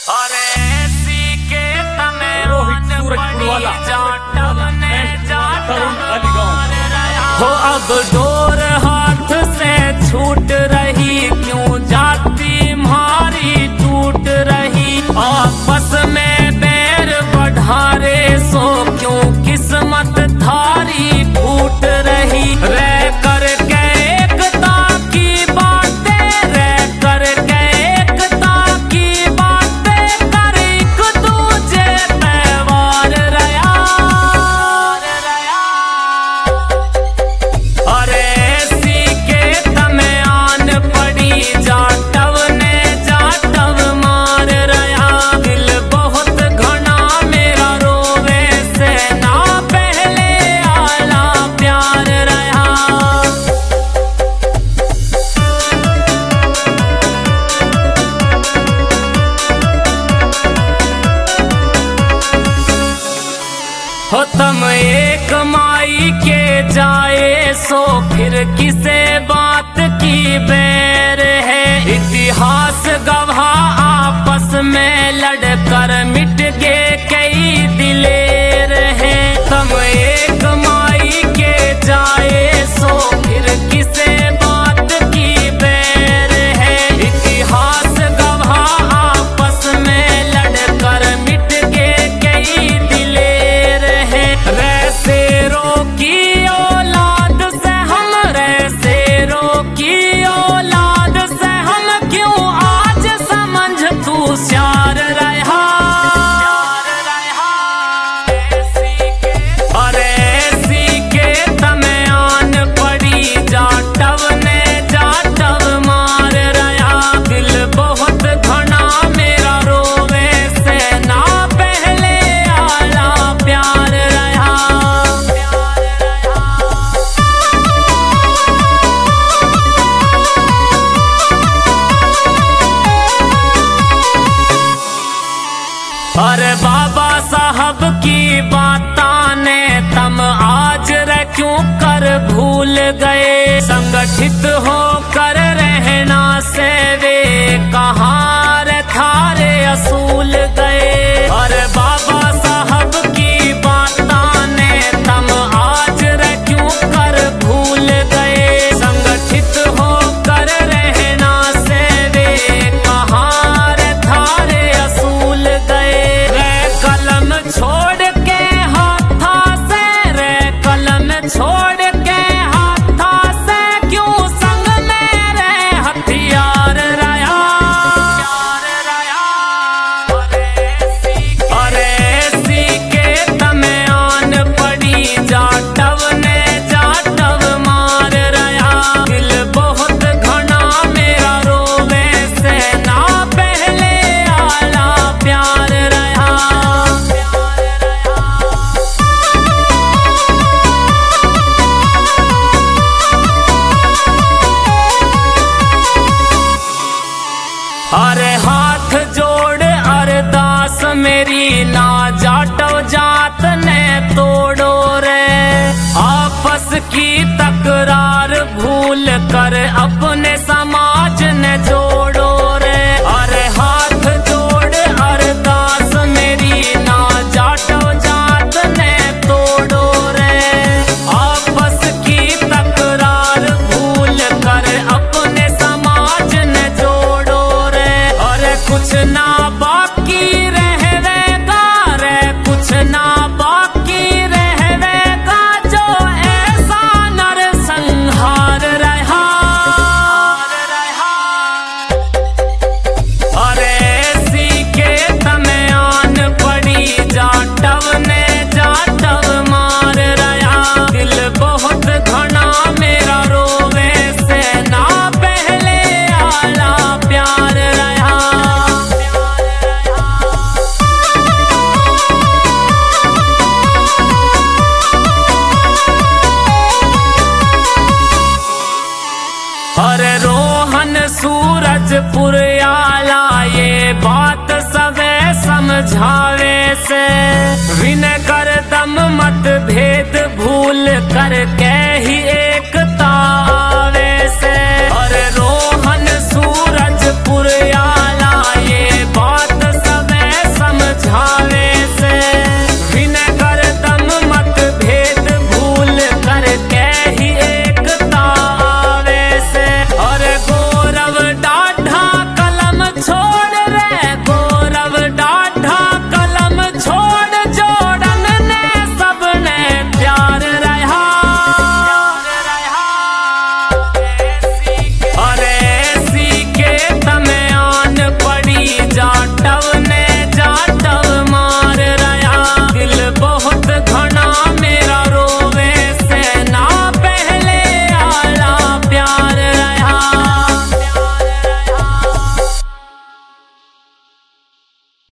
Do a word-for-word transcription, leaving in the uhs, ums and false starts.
अरे ऐसी के तमे रोहित सूरजपुरवाला जाटवने जाटवन हो अब डोर हाथ से छूट रही क्यों जाती म्हारी टूट रही आपस में बैर बढ़ारे सो क्यों किस्मत थारी फूट रही रह कर हो तम एक माई के जाए सो फिर किसे बात की बैर है इतिहास गवाह आपस में लड़कर मिट गए कई दिलेर है तम एक माई के जाए सो फिर किसे बात की बैर है इतिहास गवाह आपस में लड़कर मिट गए कई दिलेर रैसेरो की औलाद से हम रैसेरो की औलाद से हम क्यों आज समझ तू श्यार रहा अरे ऐसी के तमे आन पड़ी जाटव ने जाटव मार रहा दिल बहुत घना मेरा रोवे से ना पहले आला प्यार रहा अरे बाबा साहब की बातां ने तम आज रे क्यों कर भूल गए संगठित होकर रहना से वे कहाँ रे थारे असूल गए अरे बाबा साहब की बातां ने तम आज रे क्यों कर भूल गए संगठित होकर रहना से वे कहाँ रे थारे असूल गए कलम छोड़ के हाथा से रे कलम छोड़ के हाथा से क्यों संग मेरे हथियार रहा अरे ऐसी के तमे आन पड़ी जाटव ने जाटव मार रहा दिल बहुत घना मेरा रोवे से ना पहले आला प्यार रहा अरे हाथ जोड़ अरदास मेरी ना जाटव जात ने तोड़ो रे आपस की तकरार भूल कर अपने समाज ने जोड़ो रे अरे हाथ जोड़ अरदास मेरी ना जाटव जात ने तोड़ो रे आपस की तकरार भूल कर अपने समाज ने जोड़ो कुछ ना बाकी रहवेगा रे कुछ ना बाकी रहवेगा जो ऐसा नर संहार रहा अरे ऐसी के तमे आन पड़ी जाटव ने जाटव मार रहा दिल बहुत घना मेरा रोवे से ना पहले आला प्यार रहा अरे रोहन सूरजपुर आला ये बात सबे समझावे से विनय कर दम मत भेद भूल कर के ही